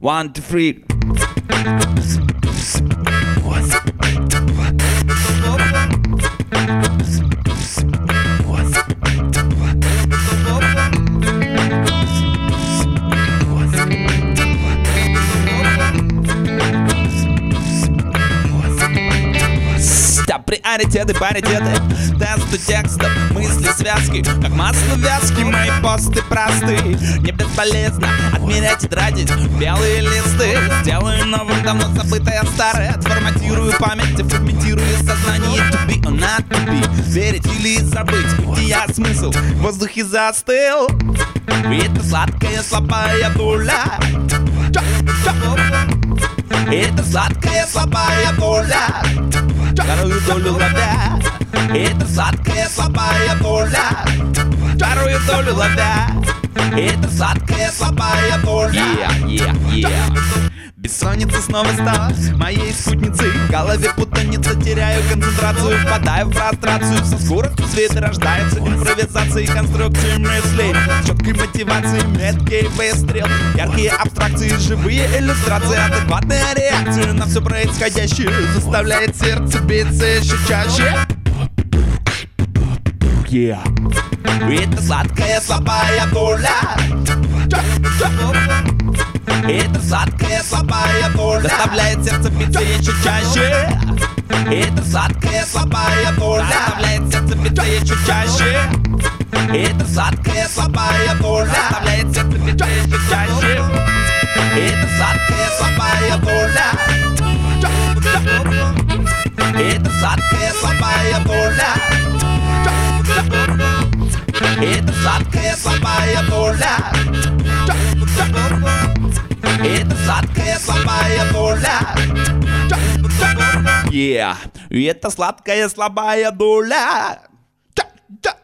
1, 2, 3. Приоритеты, паритеты, тесты текстов, мысли, связки, как масло вязки, мои посты простые. Не бесполезно отмерять и тратить белые листы. Сделаю новым давно забытое старое, отформатирую память, фрагментирую сознание. To be or not to be, верить или забыть, бытия смысл в воздухе застыл. И это сладкая слабая доля. Это сладкая слабая доля. Вторую долю ловя. Это сладкая слабая доля. Вторую долю ловя. Это сладкая слабая доля. Бессонница снова стала моей спутницей. В голове путаница, теряю концентрацию, впадаю в фрустрацию. Со скоростью света рождается импровизация и конструкции мыслей. С четкой мотивацией, меткий выстрел. Яркие абстракции, живые иллюстрации. Адекватная реакция на все происходящее заставляет сердце биться еще чаще. Это сладкая слабая доля. Это сладкая слабая доля заставляет сердце биться еще чаще. Это сладкая слабая доля заставляет сердце биться еще чаще. Это сладкая слабая доля заставляет сердце биться еще чаще. Это сладкая слабая доля. Это сладкая слабая доля. Это сладкая слабая доля. Это сладкая слабая доля. И это сладкая слабая доля.